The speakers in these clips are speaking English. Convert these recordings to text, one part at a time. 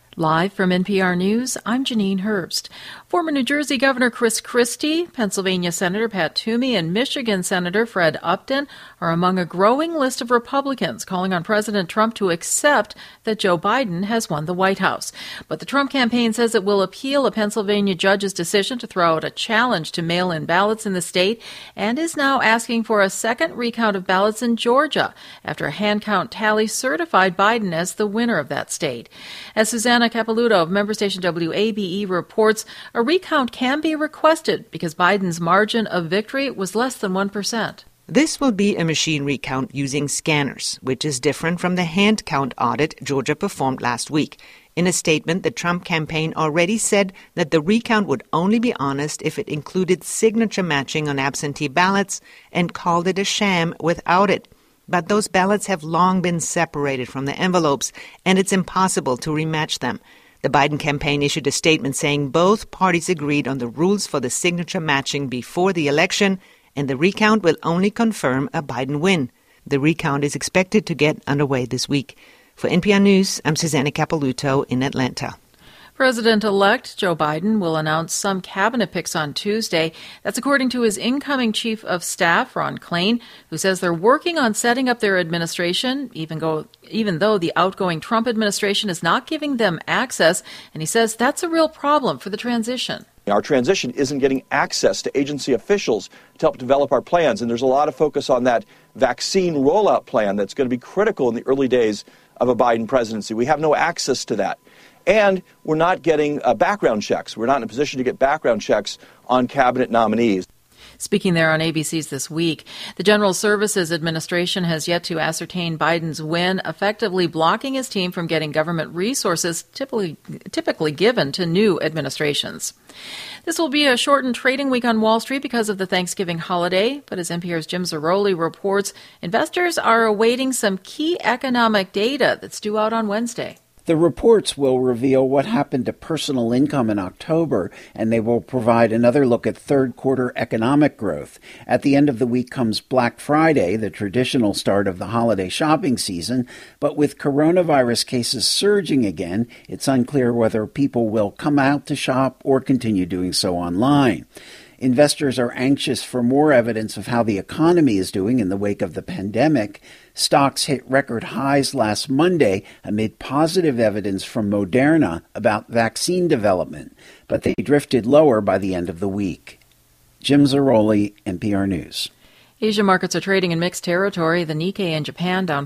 Live from NPR News, I'm Janine Herbst. Former New Jersey Governor Chris Christie, Pennsylvania Senator Pat Toomey, and Michigan Senator Fred Upton are among a growing list of Republicans calling on President Trump to accept that Joe Biden has won the White House. But the Trump campaign says it will appeal a Pennsylvania judge's decision to throw out a challenge to mail-in ballots in the state and is now asking for a second recount of ballots in Georgia after a hand count tally certified Biden as the winner of that state. As Susanna Capelouto of member station WABE reports, a recount can be requested because Biden's margin of victory was less than 1%. This will be a machine recount using scanners, which is different from the hand count audit Georgia performed last week. In a statement, the Trump campaign already said that the recount would only be honest if it included signature matching on absentee ballots and called it a sham without it. But those ballots have long been separated from the envelopes, and it's impossible to rematch them. The Biden campaign issued a statement saying both parties agreed on the rules for the signature matching before the election, and the recount will only confirm a Biden win. The recount is expected to get underway this week. For NPR News, I'm Susanna Capelouto in Atlanta. President-elect Joe Biden will announce some cabinet picks on Tuesday. That's according to his incoming chief of staff, Ron Klain, who says they're working on setting up their administration, even though the outgoing Trump administration is not giving them access. And he says that's a real problem for the transition. Our transition isn't getting access to agency officials to help develop our plans. And there's a lot of focus on that vaccine rollout plan that's going to be critical in the early days of a Biden presidency. We have no access to that. And we're not getting background checks. We're not in a position to get background checks on cabinet nominees. Speaking there on ABC's This Week, the General Services Administration has yet to ascertain Biden's win, effectively blocking his team from getting government resources typically given to new administrations. This will be a shortened trading week on Wall Street because of the Thanksgiving holiday, but as NPR's Jim Zarroli reports, investors are awaiting some key economic data that's due out on Wednesday. The reports will reveal what happened to personal income in October, and they will provide another look at third-quarter economic growth. At the end of the week comes Black Friday, the traditional start of the holiday shopping season, but with coronavirus cases surging again, it's unclear whether people will come out to shop or continue doing so online. Investors are anxious for more evidence of how the economy is doing in the wake of the pandemic. Stocks hit record highs last Monday amid positive evidence from Moderna about vaccine development, but they drifted lower by the end of the week. Jim Zarroli, NPR News. Asia markets are trading in mixed territory. The Nikkei in Japan down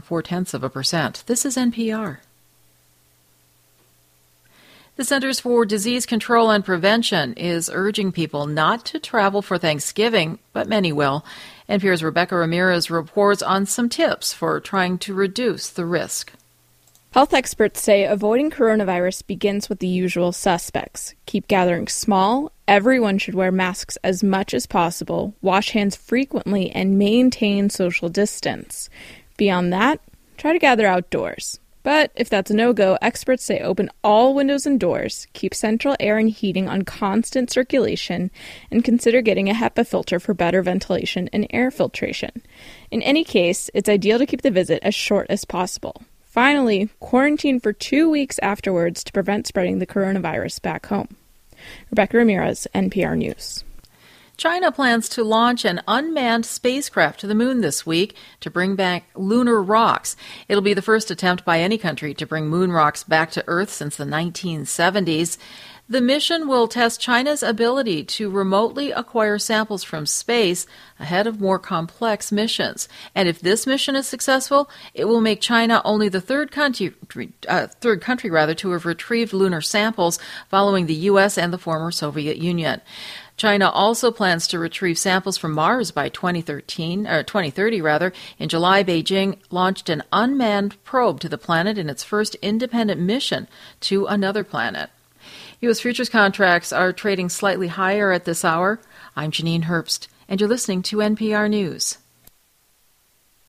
0.4%. This is NPR. The Centers for Disease Control and Prevention is urging people not to travel for Thanksgiving, but many will. NPR's Rebecca Ramirez reports on some tips for trying to reduce the risk. Health experts say avoiding coronavirus begins with the usual suspects. Keep gatherings small. Everyone should wear masks as much as possible, wash hands frequently, and maintain social distance. Beyond that, try to gather outdoors. But if that's a no-go, experts say open all windows and doors, keep central air and heating on constant circulation, and consider getting a HEPA filter for better ventilation and air filtration. In any case, it's ideal to keep the visit as short as possible. Finally, quarantine for 2 weeks afterwards to prevent spreading the coronavirus back home. Rebecca Ramirez, NPR News. China plans to launch an unmanned spacecraft to the moon this week to bring back lunar rocks. It'll be the first attempt by any country to bring moon rocks back to Earth since the 1970s. The mission will test China's ability to remotely acquire samples from space ahead of more complex missions. And if this mission is successful, it will make China only the third country to have retrieved lunar samples following the U.S. and the former Soviet Union. China also plans to retrieve samples from Mars by 2030. In July, Beijing launched an unmanned probe to the planet in its first independent mission to another planet. U.S. futures contracts are trading slightly higher at this hour. I'm Janine Herbst, and you're listening to NPR News.